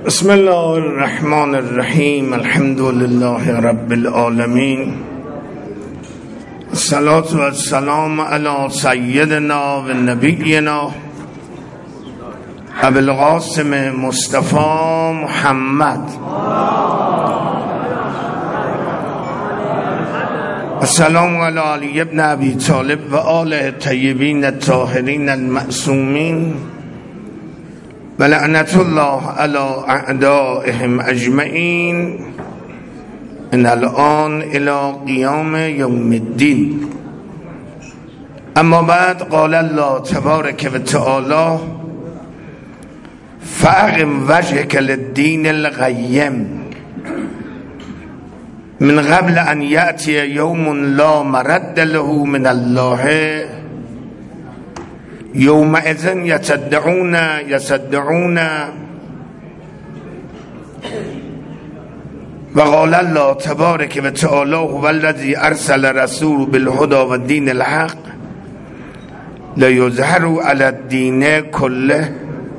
بسم الله الرحمن الرحیم. الحمد لله رب العالمین. الصلاة والسلام علی سیدنا و نبینا ابی القاسم مصطفی محمد. السلام علی علی ابن ابی طالب و آله الطیبین الطاهرین المعصومین و لعنت الله علی اعدائهم اجمعین من الان الی قیام یوم الدین. اما بعد، قال الله تبارک و تعالی فاقم وجهک للدین القیم من قبل ان یأتی یوم لا مرد له من الله یومئذ یصدعون و قال الله تبارک و تعالی هو الذی ارسل رسول بالهدى و الدین الحق لیظهره علی الدین کله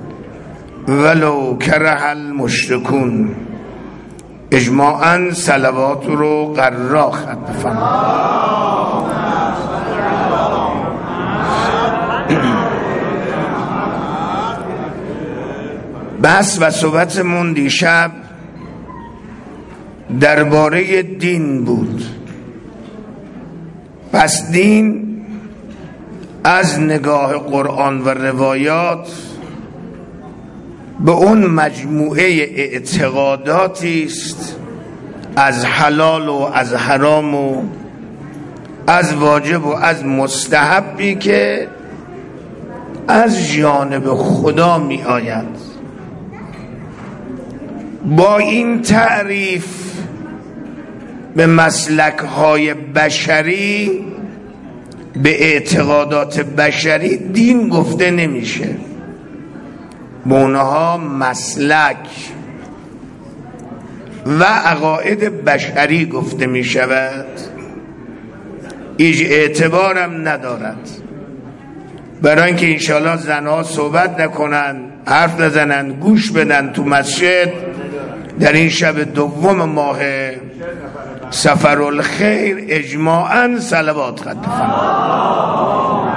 ولو کره المشرکون. اجماعاً صلوات رو قرار خط فرمایید. بحث و صحبتمون دیشب درباره دین بود. پس دین از نگاه قرآن و روایات به اون مجموعه اعتقاداتی است از حلال و از حرام و از واجب و از مستحبی که از جانب خدا می آید. با این تعریف به مسلک‌های بشری، به اعتقادات بشری دین گفته نمیشه. به اونها مسلک و عقاید بشری گفته می شود. هیچ اعتبارم ندارد، برای اینکه انشاءالله زنها صحبت نکنن، حرف نزنن، گوش بدن تو مسجد در این شب دوم ماه سفرالخیر. اجماعاً صلوات خط فرمایید.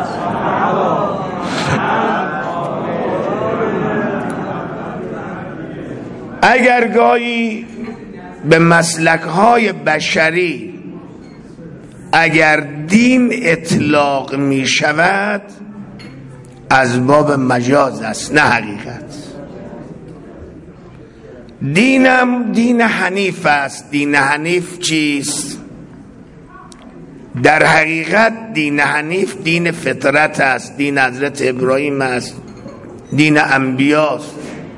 اگر گاهی به مسلک‌های بشری اگر دین اطلاق می شود، از باب مجاز است، نه حقیقت. دینم دین حنیف است. دین حنیف چیست؟ در حقیقت دین حنیف دین فطرت است، دین حضرت ابراهیم است، دین انبیاست.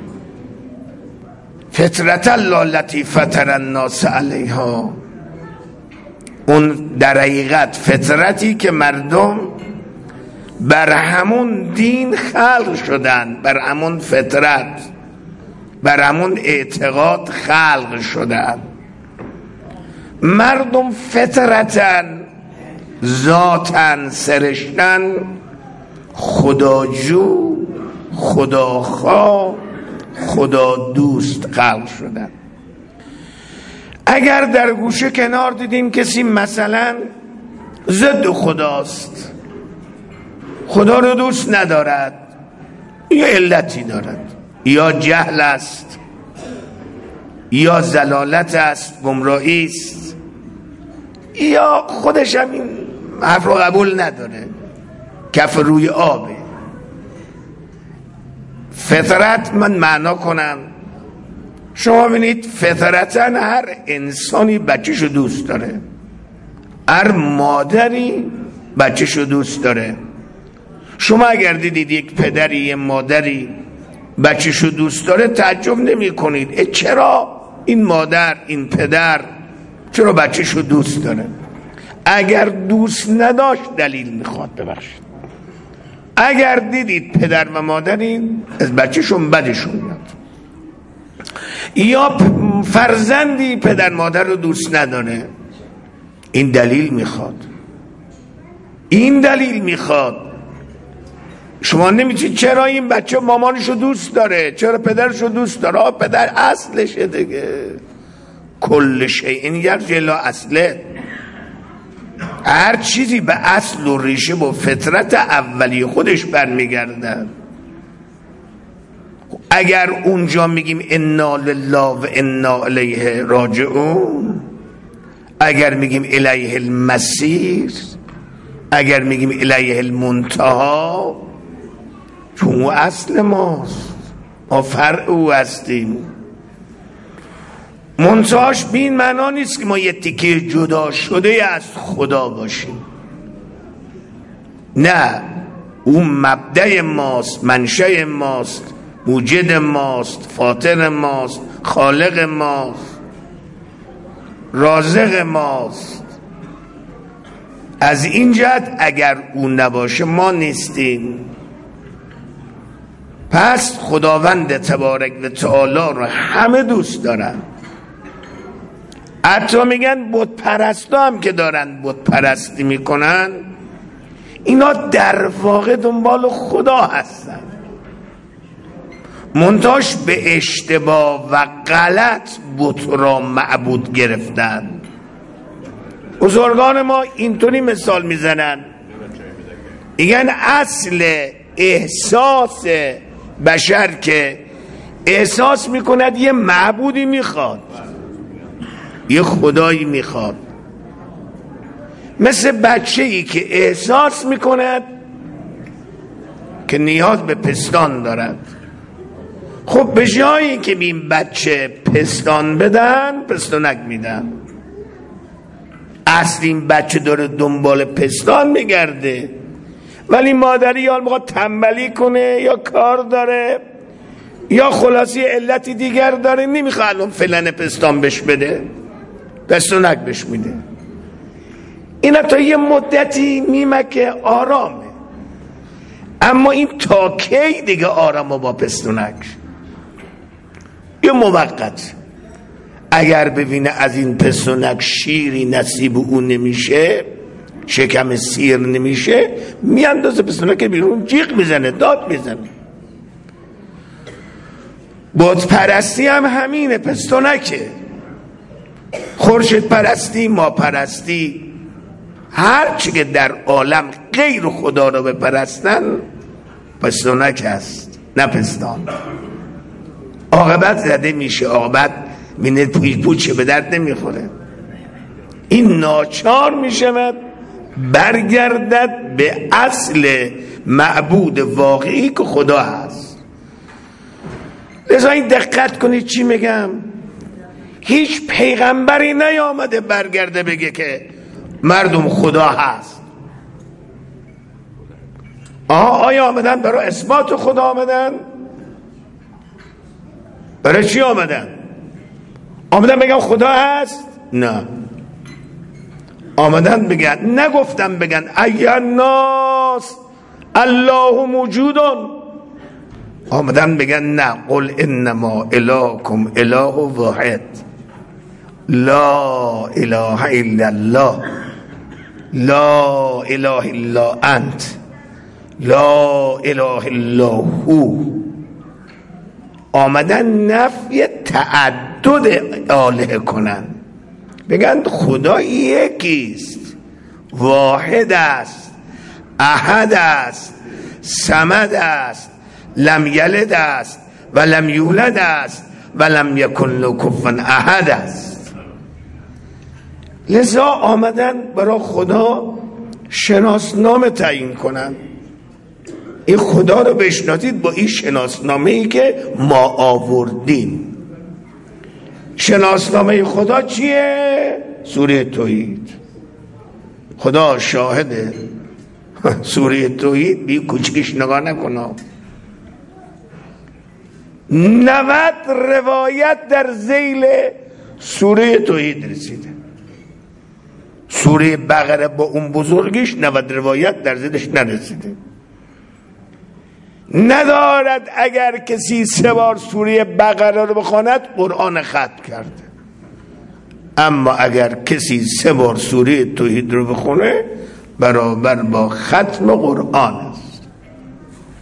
فطرت الله التي فطر الناس علیها، اون در حقیقت فطرتی که مردم بر همون دین خلق شدن، بر همون فطرت، بر همون اعتقاد خلق شدن. مردم فطرتاً، ذاتاً، سرشتاً خداجو، خداخواه، خدا دوست خلق شدن. اگر در گوشه کنار دیدیم کسی مثلا ضد خداست، خدا رو دوست ندارد، یا علتی دارد، یا جهل است، یا ضلالت است، گمراهی است، یا خودش هم این حرف رو قبول نداره، کف روی آبه. فطرت من معنا کنم، شما ببینید فطرتاً هر انسانی بچه‌شو دوست داره، هر مادری بچه‌شو دوست داره. شما اگر دیدید یک پدری، یک مادری بچه‌شو دوست داره، تعجب نمی کنید چرا این مادر، این پدر چرا بچه‌شو دوست داره. اگر دوست نداشت دلیل میخواد. ببخشید، اگر دیدید پدر و مادری از بچه‌شون بدشون میاد، یا فرزندی پدر مادر رو دوست نداره، این دلیل میخواد. این دلیل میخواد شما نمیتونید چرا این بچه مامانشو دوست داره، چرا پدرشو دوست داره. پدر اصلشه دیگه. کل شیء یرجع الی اصله. هر چیزی به اصل و ریشه و فطرت اولی خودش برمیگرده. اگر اونجا میگیم انا لله و انا الیه راجعون، اگر میگیم الیه المصیر، اگر میگیم الیه المنتهی، چون او اصل ماست، ما فرع او هستیم. منتهاش به این معنا نیست که ما یه تیکه جدا شده از خدا باشیم. نه، او مبدأ ماست، منشأ ماست، موجد ماست، فاطر ماست، خالق ماست، رازق ماست. از این جهت اگر او نباشه ما نیستیم. پس خداوند تبارک و تعالی رو همه دوست دارن. حتی میگن بت پرستا هم که دارن بت پرستی میکنن، اینا در واقع دنبال خدا هستن، منتاش به اشتباه و غلط بت را معبود گرفتن. بزرگان ما اینطوری مثال میزنن، میگن اصل احساس بشر که احساس میکند یه معبودی میخواد، یه خدایی میخواد. مثل بچه‌ای که احساس میکند که نیاز به پستان دارد. خب به جایی که این بچه پستان بدن، پستانک میدن. اصل این بچه داره دنبال پستان میگرده، ولی مادری یا میخواد تنبلی کنه یا کار داره یا خلاصی علتی دیگر داره، نمیخواد الان فلان پستان بش بده، پستانک بش میده. اینا تا یه مدتی میمکه آرامه، اما این تا کی دیگه آرامه با پستانک؟ یه موقت. اگر ببینه از این پستانک شیری نصیب اون نمیشه، شکم سیر نمیشه، میاندازه پستانک بیرون، جیغ میزنه، داد میزنه. بت پرستی هم همینه، پستانکه. خورشید پرستی، ما پرستی، هر چی که در عالم غیر خدا رو بپرستن پستانک هست، نه پستان. عاقبت زده میشه، عاقبت مینه پوچه به درد نمیخوره. این ناچار میشود برگردد به اصل معبود واقعی که خدا هست. لذا این دقت کنید چی میگم. هیچ پیغمبری نیامده برگرده بگه که مردم خدا هست. آیا آمدن برای اثبات خدا آمدن؟ برای چی آمدن؟ آمدن بگن خدا هست؟ نه. آمدن بگن، نگفتن بگن ایها الناس الله موجودون. آمدن بگن نه، قل انما الهکم اله واحد لا اله الا الله لا اله الا انت لا اله الا هو. آمدن نفی تعدد آله کنن، بگن خدا یکیست، واحد است، احد است، صمد است، لم یلد است و لم یولد است و لم یکن له کفوا احد است. لذا آمدن برای خدا شناسنامه تعیین کنن. این خدا رو بشناسید با این شناسنامه ای که ما آوردیم. شناسنامه خدا چیه؟ سوره توحید. خدا شاهده. سوره توحید بی کوچکش نگاه نکنم. 90 روایت در ذیل سوره توحید رسیده. سوره بقره با اون بزرگیش 90 روایت در ذیلش نرسیده. ندارد اگر کسی 3 بار سوره بقره رو بخواند قرآن ختم کرده، اما اگر کسی 3 بار سوره توحید رو بخونه برابر با ختم قرآن است.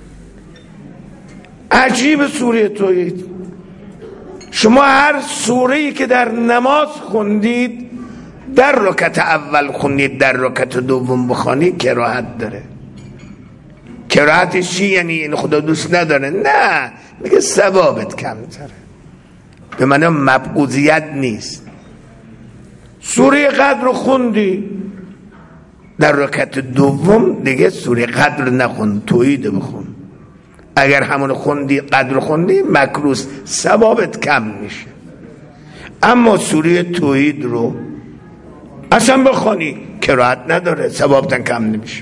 عجیب سوره توحید. شما هر سوره‌ای که در نماز خوندید، در رکعت اول خوندید، در رکعت دوم بخوانید کراهت داره. کراهتش چی؟ یعنی این خدا دوست نداره؟ نه، میگه ثوابت کمتره، به معنی مبعوضیت نیست. سوره قدر رو خوندی، در رکعت دوم دیگه سوره قدر نخون، توحید بخون. اگر همون خوندی، قدر خوندی، مکروس، ثوابت کم میشه. اما سوره توحید رو اصلا بخونی کراهت نداره، ثوابت کم نمیشه.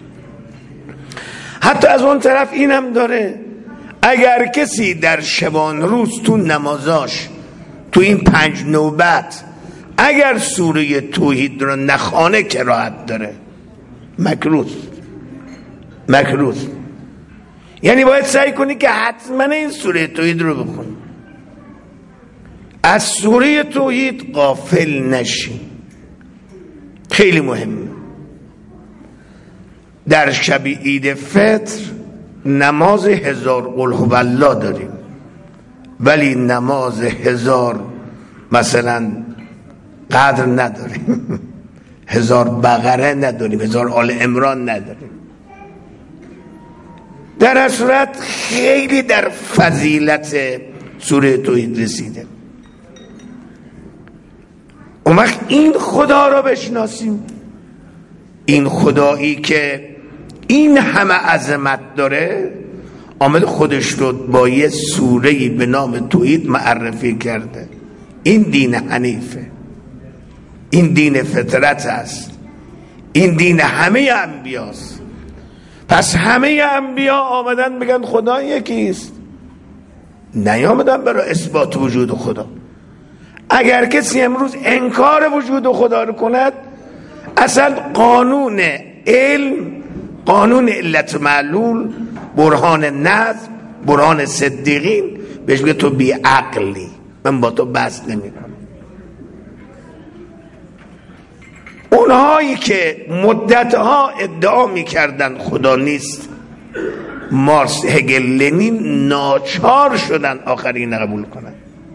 حتی از اون طرف اینم داره، اگر کسی در شبان روز تو نمازاش، تو این 5 نوبت، اگر سوره توحید رو نخوانه کراهت داره، مکروس. یعنی باید سعی کنی که حتما این سوره توحید رو بخونی، از سوره توحید غافل نشی. خیلی مهمه. در شب عید فطر نماز 1000 قل هو الله داریم، ولی نماز 1000 مثلا قدر نداریم، 1000 بقره نداریم، 1000 آل عمران نداریم. در هر صورت خیلی در فضیلت سوره توحید رسیده. اون وقت این خدا را بشناسیم، این خدایی که این همه عظمت داره، آمد خودش رو با یه سوره‌ای به نام توحید معرفی کرده. این دین حنیفه، این دین فطرت است، این دین همه انبیاست. پس همه انبیا آمدن بگن خدا یکیست، نیامدن برای اثبات وجود خدا. اگر کسی امروز انکار وجود خدا رو کند، اصلا قانون علم، قانون علت معلول، برهان نظم، برهان صدیقین، بهش بگه تو بی عقلی، من با تو بحث نمی کنم. اونهایی که مدتها ادعا میکردن خدا نیست، مارکس، هگل، لنین، ناچار شدن آخرین قبول کنن.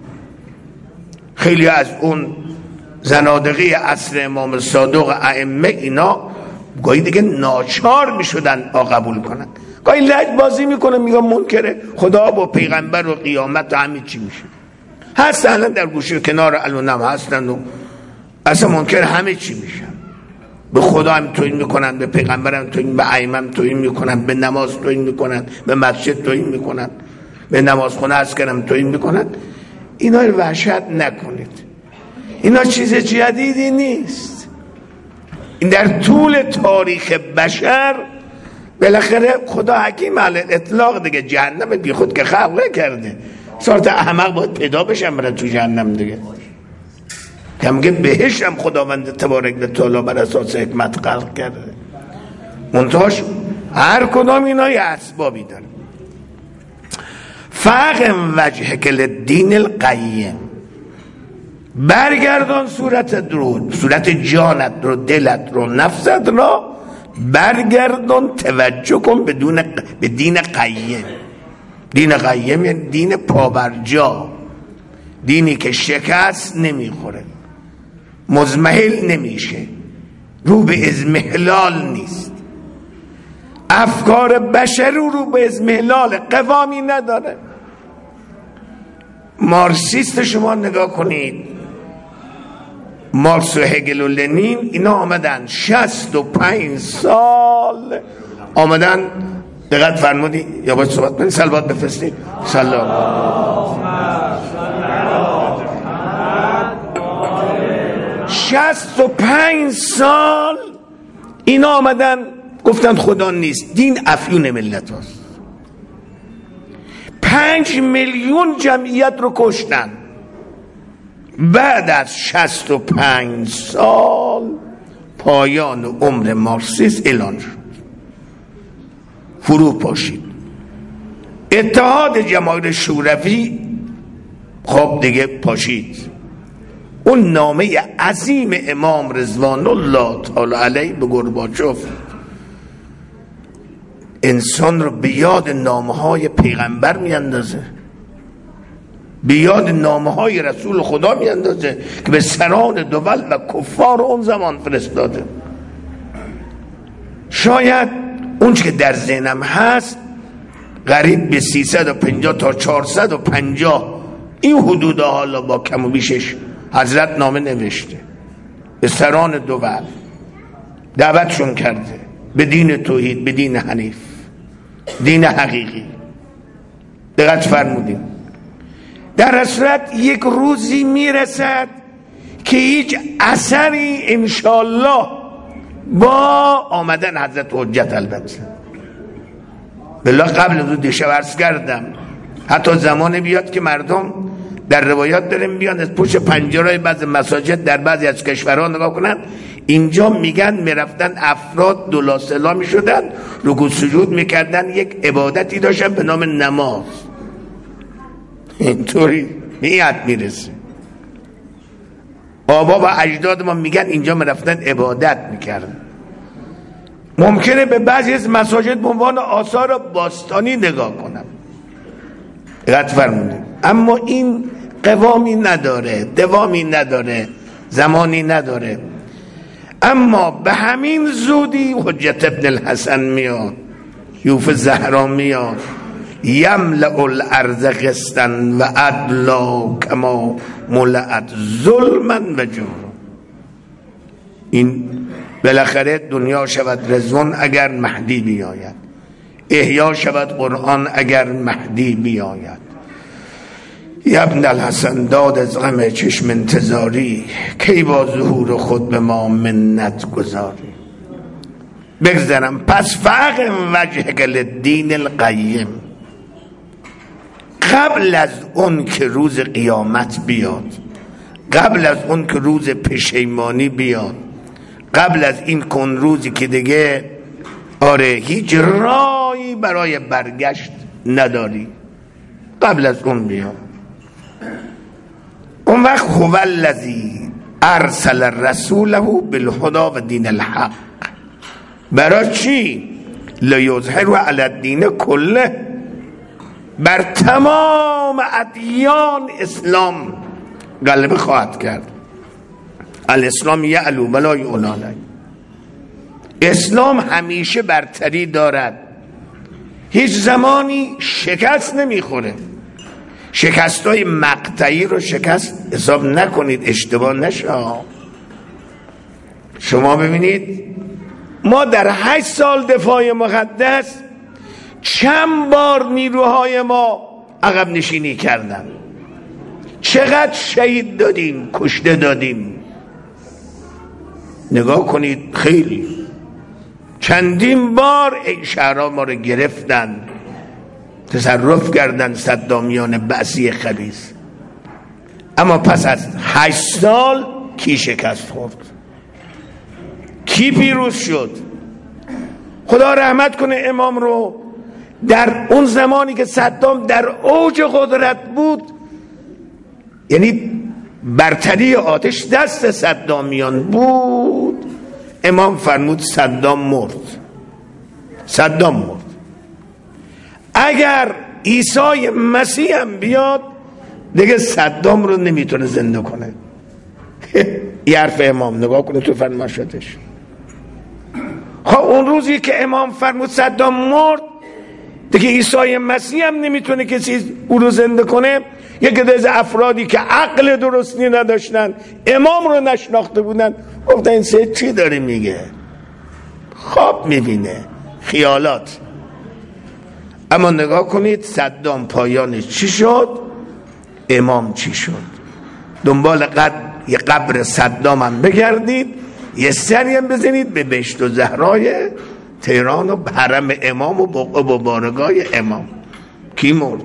خیلی از اون زنادقی عصر امام صادق ائمه، اینا گاهی دیگه ناچار میشدن قبول کنن. گاهی لج بازی میکنه، میگه منکره خدا با پیغمبر و قیامت و همه چی میشه. هست الان در گوشه کنار الانم هستن و اصلا منکر همه چی میشن. به خدا هم توهین میکنن، به پیغمبر هم توهین، به ائمه هم توهین میکنن، به نماز توهین میکنن، به مسجد توهین میکنن، به نمازخونه عسکر هم توهین میکنن. اینا رو وحشت نکنید، اینا چیز جدیدی نیست. این در طول تاریخ بشر بالاخره خدا حکیم علی اطلاق دیگه. جهنم بی خود که خلق کرده، صورت احمق باید پیدا بشن برای تو جهنم دیگه. که میگه بهشت هم خداوند تبارک و تعالی بر اساس حکمت خلق کرده. منتهاش هر کدام اینا یه اسبابی داره. فاقم وجهک للدین القیم، برگردان صورتت رو، صورت جانت رو، دلت رو، نفست را برگردان، توجه کن به دین قیم. دین قیم یعنی دین پابرجا، دینی که شکست نمیخوره، مزمحل نمیشه، رو به ازمهلال نیست. افکار بشری رو به ازمهلال، قوامی نداره. مارکسیست شما نگاه کنید، مارکس و هگل و لنین، اینا آمدن 65 سال آمدن. دقت فرمودی یا باید صحبت کنید؟ صلوات بفرستید. سلام. 65 سال اینا آمدن گفتن خدا نیست، دین افیون ملت هست. 5 میلیون جمعیت رو کشتن. بعد از 65 سال پایان عمر مارکسیسم اعلان شد، فرو پاشید. اتحاد جماهیر شوروی خب دیگه پاشید. اون نامه عظیم امام رضوان الله تعالی علیه به گورباچوف، انسان رو به یاد نامه‌های پیغمبر میاندازه، به یاد نامه‌های رسول خدا میاندازه که به سران دول و کفار اون زمان فرستاده. شاید اون که در ذهنم هست قریب به 350 تا 450 این حدود، حالا با کم و بیشش حضرت نامه نوشته به سران دول، دعوتشون کرده به دین توحید، به دین حنیف، دین حقیقی. دقت فرمودیم. در صورت یک روزی میرسد که هیچ اثری انشالله با آمدن حضرت حجت، البته بلا قبل از دیشب عرض کردم حتی زمان بیاد که مردم در روایات داریم بیان از پشت پنجرهای بعض مساجد در بعضی از کشورها نگاه کنن، اینجا میگن میرفتن افراد دلاسلا میشدن، رکوع سجود میکردن، یک عبادتی داشتن به نام نماز. اینطوری به این حد میرسه. آبا و اجداد ما میگن اینجا میرفتن عبادت میکردن. ممکنه به بعضی از مساجد به عنوان آثار باستانی نگاه کنم، دقت فرمودید، اما این قوامی نداره، دوامی نداره، زمانی نداره. اما به همین زودی حجت ابن الحسن میاد، یوف زهرا میاد، یملأ الارض قسطا و عدلا کما ملأت ظلما و جورا. این بالاخره دنیا شود رضوان اگر مهدی بیاید، احیا شود قرآن اگر مهدی بیاید. ابن الحسن داد از غم چشم انتظاری، کی با ظهور خود به ما منت گذاری. بگذارم پس فقم وجهک للدین القیم، قبل از اون که روز قیامت بیاد، قبل از اون که روز پشیمانی بیاد، قبل از این کن روزی که دیگه هیچ راهی برای برگشت نداری، قبل از اون بیاد، اون وقت هو الذی ارسل رسوله بالهدی و دین الحق. برای چی؟ لیظهره علی الدین کله، بر تمام ادیان اسلام غلبه خواهد کرد. الاسلام یعلو ولا یعلی علیه. اسلام همیشه برتری دارد، هیچ زمانی شکست نمیخوره. شکستای مقطعی رو شکست حساب نکنید، اشتباه نشه. شما ببینید ما در 8 سال دفاع مقدس چند بار نیروهای ما عقب نشینی کردن، چقدر شهید دادیم، کشته دادیم. نگاه کنید، خیلی چندین بار این شهرها ما رو گرفتن، تصرف کردن صدامیان بعثی خبیث. اما پس از 8 سال کی شکست خورد؟ کی پیروز شد؟ خدا رحمت کنه امام رو. در اون زمانی که صدام در اوج قدرت بود، یعنی برتری آتش دست صدامیان بود، امام فرمود صدام مرد. صدام مرد. اگر عیسی مسیح هم بیاد دیگه صدام رو نمیتونه زنده کنه. این حرف امام، نگاه کنه تو فرمایشاتش. خب اون روزی که امام فرمود صدام مرد، دیگه عیسی مسیح هم نمیتونه کسی او رو زنده کنه. یکی از افرادی که عقل درستی نداشتن، امام رو نشناخته بودن، گفتن این سید چی داره میگه؟ خواب میبینه، خیالات. اما نگاه کنید صدام پایانش چی شد، امام چی شد. دنبال یه قبر صدام هم بگردید، یه سری هم بزنید به بهشت و زهرای تهران و حرم امام و بقعه و بارگاه امام. کی مرد؟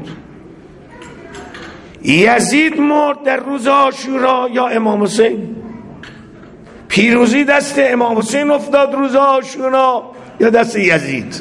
یزید مرد در روز عاشورا یا امام حسین؟ پیروزی دست امام حسین افتاد روز عاشورا یا دست یزید؟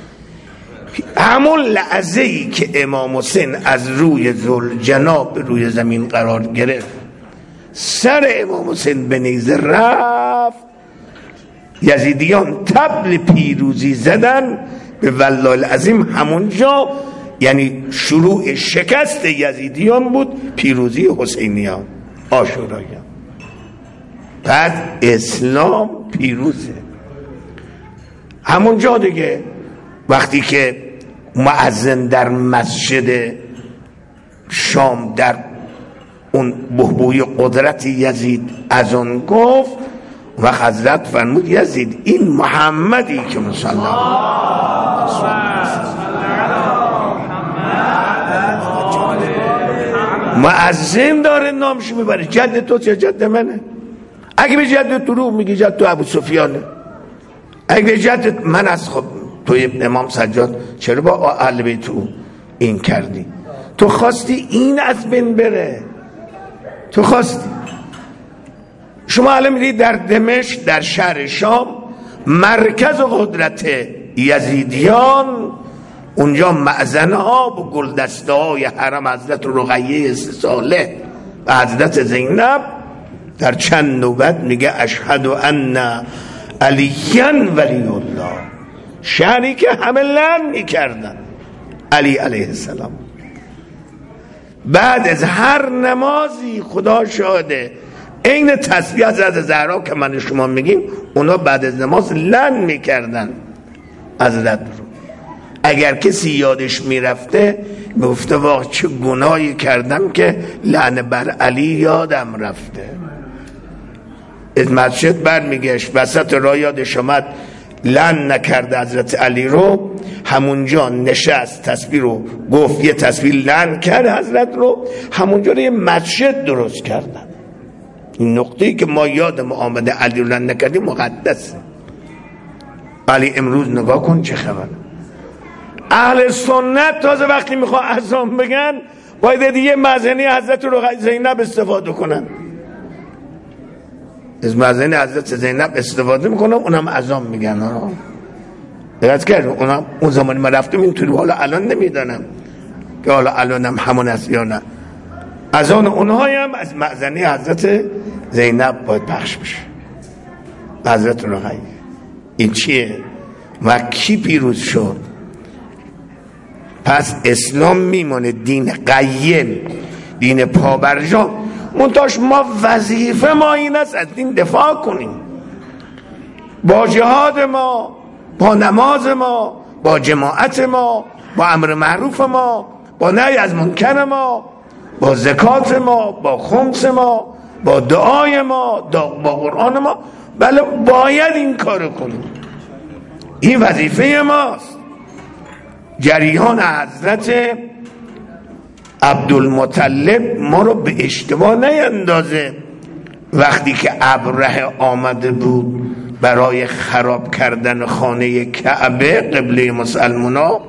همون لحظه‌ای که امام حسین از روی ذوالجناب روی زمین قرار گرفت، سر امام حسین به نیزه رفت، یزیدیان طبل پیروزی زدن، به والله العظیم همونجا یعنی شروع شکست یزیدیان بود، پیروزی حسینیان، عاشوراییان. بعد اسلام پیروزه. همونجا دیگه وقتی که مؤذن در مسجد شام در اون بحبوی قدرت یزید از اون گفت و حضرت فرمود یزید این محمدی که مسلم مؤذن داره نامش میبره، جد تو چه جد منه؟ اگه به جد تو رو میگی جد تو ابو سفیانه، اگه به جد من از خب توی امام سجاد چرا با اهل بیت او این کردی؟ تو خواستی این از بین بره، تو خواستی. شما الان میدید در دمشق در شهر شام مرکز قدرت یزیدیان، اونجا مأذنه ها با گلدسته های حرم حضرت رقیه 3 ساله و حضرت زینب در چند نوبت میگه اشهد ان علیاً ولی الله، شهری که همه لعن میکردن علی علیه السلام. بعد از هر نمازی خدا شاهده این تسبیح حضرت زهرا که من شما میگیم اونا بعد از نماز لعن میکردن حضرت رو. اگر کسی یادش میرفته میگفته واقع چه گناهی کردم که لعن بر علی یادم رفته. از مسجد برمیگشت وسط راه یادش آمد لعن نکرده حضرت علی رو، همونجا نشست تسبیح رو گفت، یه تسبیح لعن کرد حضرت رو، همونجا رو یه مسجد درست کردن. این نقطه‌ای که ما یادم آمده علی رو لعن نکردیم مقدسه. علی امروز نگاه کن چه خبره. اهل سنت تازه وقتی میخواه اذان بگن باید دیگه مأذنی حضرت زینب استفاده کنن، از مأذن حضرت زینب استفاده میکنم، اونم اذان میگن. دقت کردم اونم اون زمانی ما رفتم اینطوری، حالا الان نمیدانم که حالا الانم همون است یا نه. اذان اونهایی هم از مأذنی حضرت زینب باید پخش بشه، حضرت رقیه. این چیه و کی پیروز شد؟ پس اسلام میمونه دین قیم، دین پابرجا. منتاش ما وظیفه ما این است از دین دفاع کنیم، با جهاد ما، با نماز ما، با جماعت ما، با امر معروف ما، با نهی از منکر ما، با زکات ما، با خمس ما، با دعای ما، با قرآن ما. بله باید این کار کنیم، این وظیفه ماست. جریان حضرت عبدالمطلب ما رو به اشتباه نیندازه. وقتی که ابرهه آمده بود برای خراب کردن خانه کعبه قبله مسلمانا،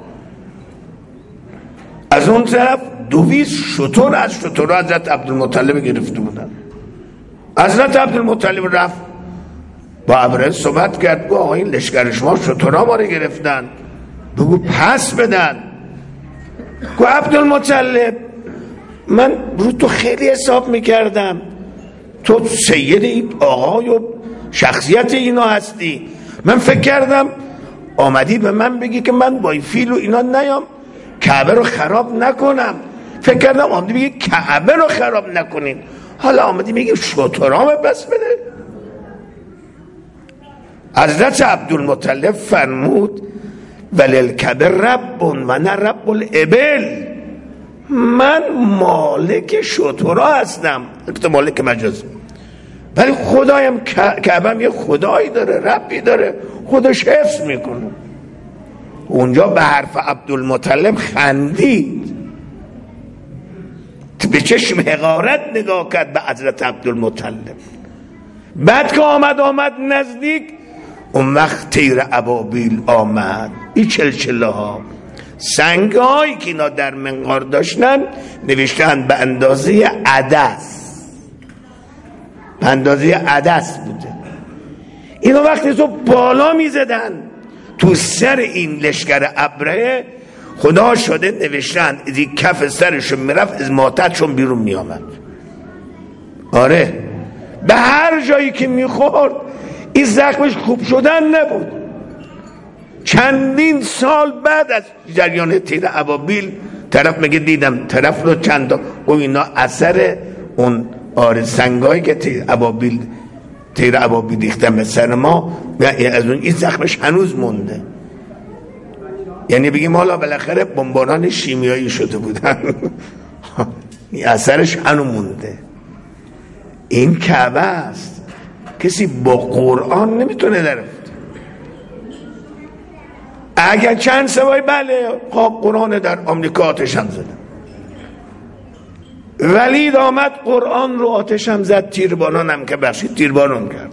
از اون طرف 200 شتر از شترها حضرت عبدالمطلب گرفته بودن. حضرت عبدالمطلب رفت با ابرهه صحبت کرد، با آقا این لشکر شما شترها ما رو گرفتن، بگو پس بدن. گو عبدالمطلب من رو تو خیلی حساب میکردم، تو سید این آقای و شخصیت اینا هستی، من فکر کردم آمدی به من بگی که من با این فیل و اینا نیام کعبه رو خراب نکنم، فکر کردم آمدی بگی کعبه رو خراب نکنین، حالا آمدی بگی شترامه بس بده. حضرت عبدالمطلب فرمود وللکعبه رب و نه رب الابل، من مالک شترها هستم، مالک مجاز، ولی خدایم کعبه یه خدایی داره، ربی داره، خودش حفظ میکنه. اونجا به حرف عبدالمطلب خندید، به چشم حقارت نگاه کرد به حضرت عبدالمطلب. بعد که آمد نزدیک، اون وقت تیر ابابیل آمد، این چلچله ها سنگ هایی که اینا در منقار داشتن نوشتن به اندازه عدس، به اندازه عدس بوده. اینا وقتی تو بالا میزدن تو سر این لشکر ابرهه، خدا شده نوشتن از این کف سرشون میرفت، از ماتتشون بیرون میامد. آره به هر جایی که میخورد این زخمش خوب شدن نبود، چندین سال بعد از جریان تیر ابابیل طرف میگه دیدم طرف رو چند تا اینا اثر اون سنگایی که تیر ابابیل ریختن به سر ما، از اون این زخمش هنوز مونده. یعنی بگیم حالا بالاخره بمباران شیمیایی شده بودن این اثرش هنوز مونده. این کعبه است، کسی با قرآن نمیتونه درفت. اگر چند سوای بله قرآن در آمریکا آتش هم زدن، ولید آمد قرآن رو آتش هم زد، تیرباران هم که بخشید تیرباران کرد،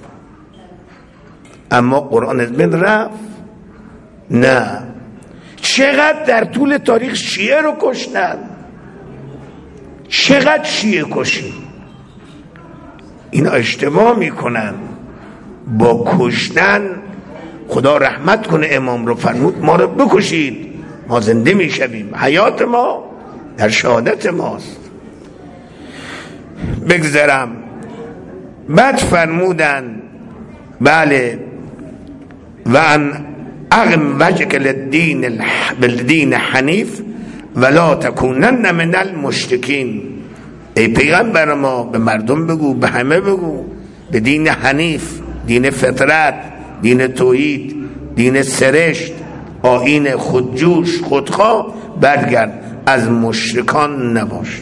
اما قرآن از بین رفت؟ نه. چقدر در طول تاریخ شیعه رو کشتن، چقدر شیعه کشید. اینا اشتباه میکنن با کشتن. خدا رحمت کنه امام رو فرمود ما رو بکشید ما زنده میشویم، حیات ما در شهادت ماست. بگذرم بعد فرمودن بله و ان اقم وجهک للدین حنیف ولا تکونن من المشرکین. ای پیغمبر ما به مردم بگو، به همه بگو، به دین حنیف، دین فطرت، دین توحید، دین سرشت، آیین خودجوش خودخواه برگرد، از مشرکان نباش.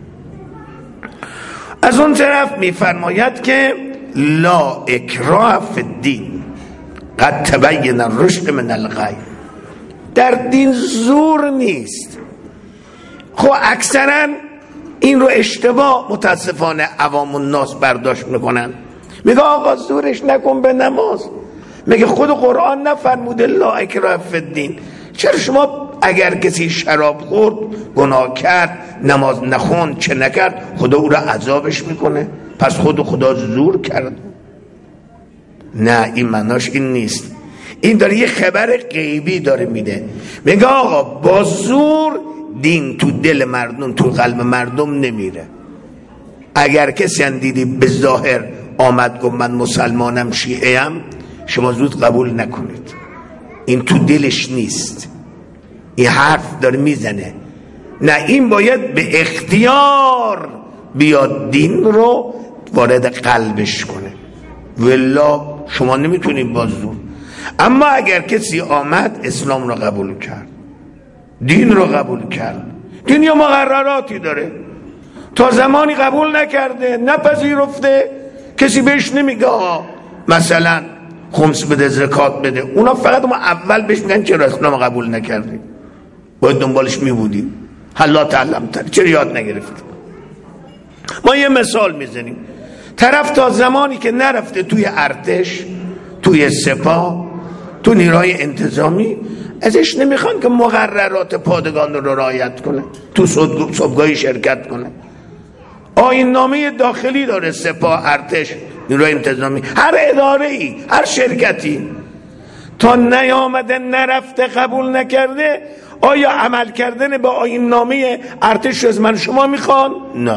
از اون طرف میفرماید که لا اکراه فی الدین قد تبین الرشد من الغی. در دین زور نیست. خب اکثرا این رو اشتباه متاسفانه عوام الناس برداشت میکنن. میگه آقا زورش نکن به نماز. میگه خود قرآن نفرموده لا اکراه فی الدین؟ چرا شما اگر کسی شراب خورد، گناه کرد، نماز نخوند، چه نکرد، خدا او را عذابش میکنه؟ پس خدا زور کرد؟ نه، این معناش این نیست. این داره یه خبر غیبی داره میده. میگه آقا با زور دین تو دل مردم، تو قلب مردم نمیره. اگر کسی دیدی به ظاهر آمد گفت من مسلمانم، شیعه‌ام، شما زود قبول نکنید. این تو دلش نیست، این حرف داره میزنه. نه، این باید به اختیار بیاد دین رو وارد قلبش کنه، والله شما نمیتونید با زور. اما اگر کسی آمد اسلام رو قبول کرد، دین رو قبول کرد، دین یا مقرراتی داره، تا زمانی قبول نکرده، نپذیرفته، کسی بهش نمیگه مثلا خمس بده، زکات بده. اونا فقط ما اول بهش میگن چرا اسلام قبول نکردی؟ باید دنبالش میبودی، حالا تعلمتر، چرا یاد نگرفتی؟ ما یه مثال میزنیم. طرف تا زمانی که نرفته توی ارتش، توی سپاه، تو نیروهای انتظامی، ازش نمیخوان که مقررات پادگان رو رعایت کنه، تو صبحگاهی شرکت کنه. آیین نامه داخلی داره سپاه، ارتش، نیروهای انتظامی، هر اداره‌ای، هر شرکتی. تا نیامده، نرفته، قبول نکرده، آیا عمل کردن با آیین نامه ارتش از من شما میخوان؟ نه.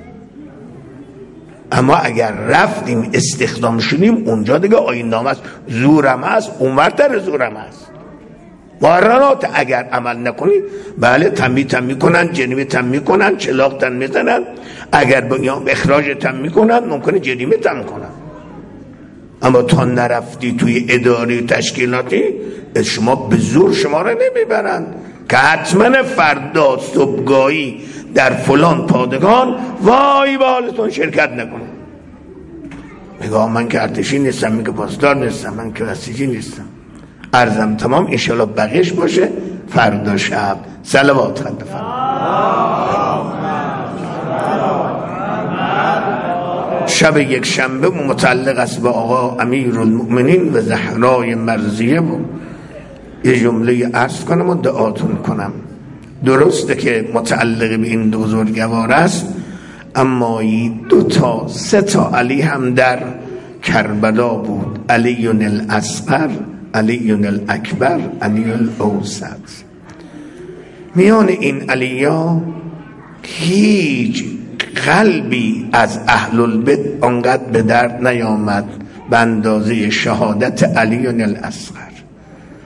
اما اگر رفتیم استخدام شدیم، اونجا دیگه آیین نامه است، زورم است، اونورتر زورم است. مقررات اگر عمل نکنید، بله تنبیه میکنن، جریمه میکنن، چلاق میزنن، اگر اخراج میکنن، ممکنه جریمه کنن. اما تا نرفتی توی اداره تشکیلاتی، شما به زور شما را نمیبرن که حتما فردا صبحگاهی در فلان پادگان وای به حالتون شرکت نکنه. میگه من که ارتشی نیستم، میگه پاسدار نیستم، من که بسیجی نیستم. عرضم تمام، انشالله بقیش باشه فردا شب. صلوات خواند شب یک شنبه متعلق است به آقا امیرالمؤمنین و زهرای مرضیه. و یه جمله عرض کنم و دعاتون کنم. درسته که متعلق به این دو بزرگوار است، اما 2 تا 3 تا علی هم در کربلا بود. علی الاصغر، علی الاکبر، علی الاوسط. میان این علیا هیچ قلبی از اهل البیت آنقدر به درد نیامد به اندازه شهادت علی الاصغر.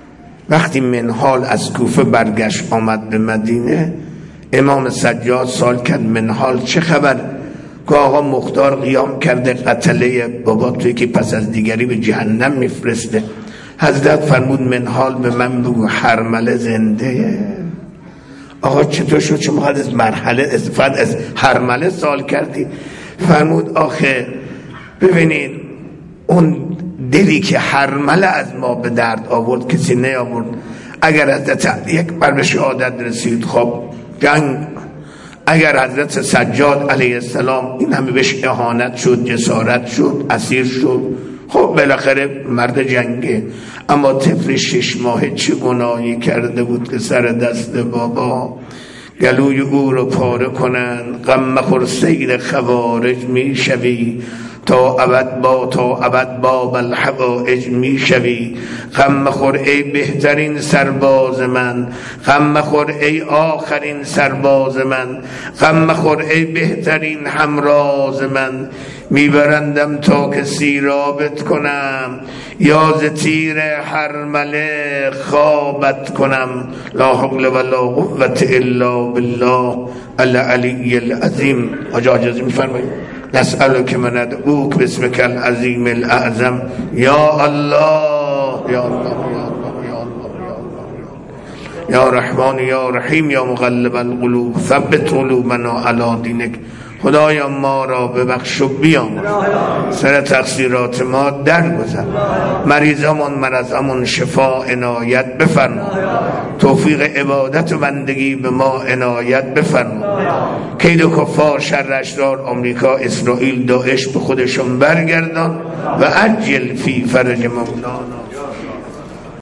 وقتی منهال از کوفه برگشت آمد به مدینه، امام سجاد سوال کرد منهال چه خبر؟ که آقا مختار قیام کرده قتله بابا توی که پس از دیگری به جهنم میفرسته. حضرت فرمود منهال به من بگو هرمله زنده. آقا چطور شد شما از مرحله استفاده از هرمله سوال کردی؟ فرمود آخه ببینید اون دلی که هرمله از ما به درد آورد کسی نیاورد. اگر حضرت یک بر به شهادت رسید خب جنگ، اگر حضرت سجاد علیه السلام این همه بهش اهانت شد، جسارت شد، اسیر شد، خب بالاخره مرد جنگه. اما طفل 6 ماهه چه گناهی کرده بود که سر دست بابا گلوی او رو پاره کنن. غم مخور سید خوارج می شوی، تا ابد باب الحوائج می شوی. غم مخور ای بهترین سرباز من، غم مخور ای آخرین سرباز من، غم مخور ای بهترین همراز من. میبرندم تا که سیرابت کنم، یا ز تیر هرمله خوابت کنم. لا حول ولا قوة الا بالله العلی العظیم. حاج عظیم فرمایید نسألك من ندعوك باسمك العظیم الاعظم یا الله یا الله یا رحمان یا رحیم یا مقلب القلوب ثبت قلوبنا علی دینک. خدایا ما را ببخش و بیامرز، سر تقصیرات ما درگذر، مریضامون مرضامون شفا عنایت بفرما، توفیق عبادت و بندگی به ما عنایت بفرما. کید و کفار شر اشرار آمریکا اسرائیل داعش به خودشون برگردان و عجل فی فرج مولانا.